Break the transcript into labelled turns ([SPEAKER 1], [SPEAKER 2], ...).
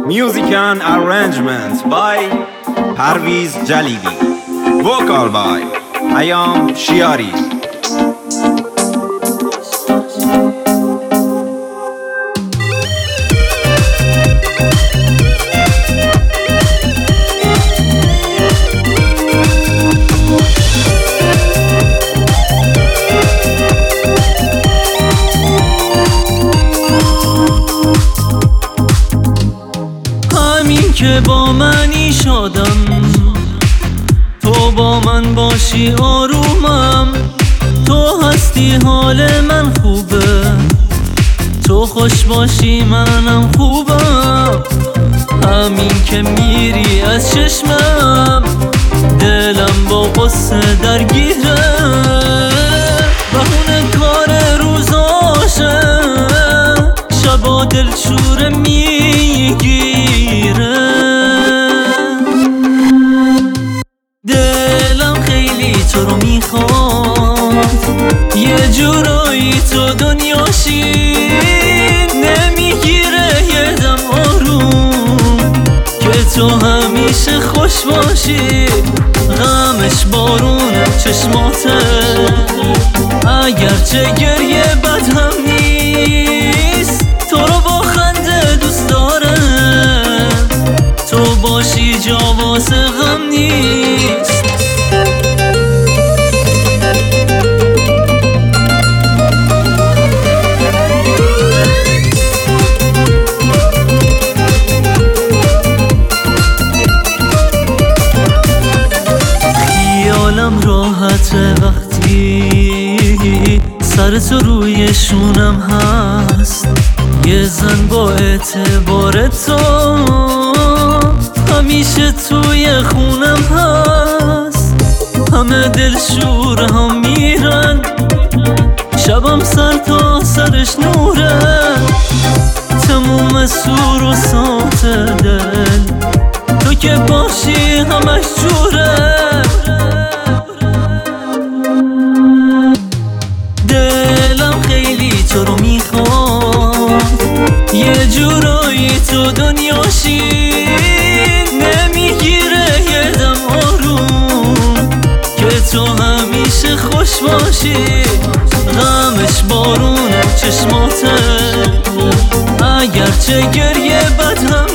[SPEAKER 1] Music and arrangement by Parviz Jalili. Vocal by Ayam Shiari.
[SPEAKER 2] که با منی شادم، تو با من باشی آرومم، تو هستی حال من خوبه، تو خوش باشی منم خوبم. همین که میری از چشمم دلم با قصه درگیره، بهونه کار روزاشه شبا دلشوره میگیره. تو رو میخواد یه جورایی تو دنیاشی، نمیگیره یه دم آروم که تو همیشه خوش باشی. غمش بارونه چشماته، اگرچه گریه بد هم نیست، تو رو با خنده دوست داره، تو باشی جا واسه غم نیست. راحته وقتی سر تو روی شونم هست، یه زن با اعتبار تو همیشه توی خونم هست. همه دلشور هم میرن، شبم سر تا سرش نوره، تموم سور و سات دل تو که باشی همش جوره. تو رو میخواد یه جورایی تو دنیاشی، نمیگیره یه دم آروم که تو همیشه خوش باشی. غمش بارونه چشماته، اگرچه گریه بد هم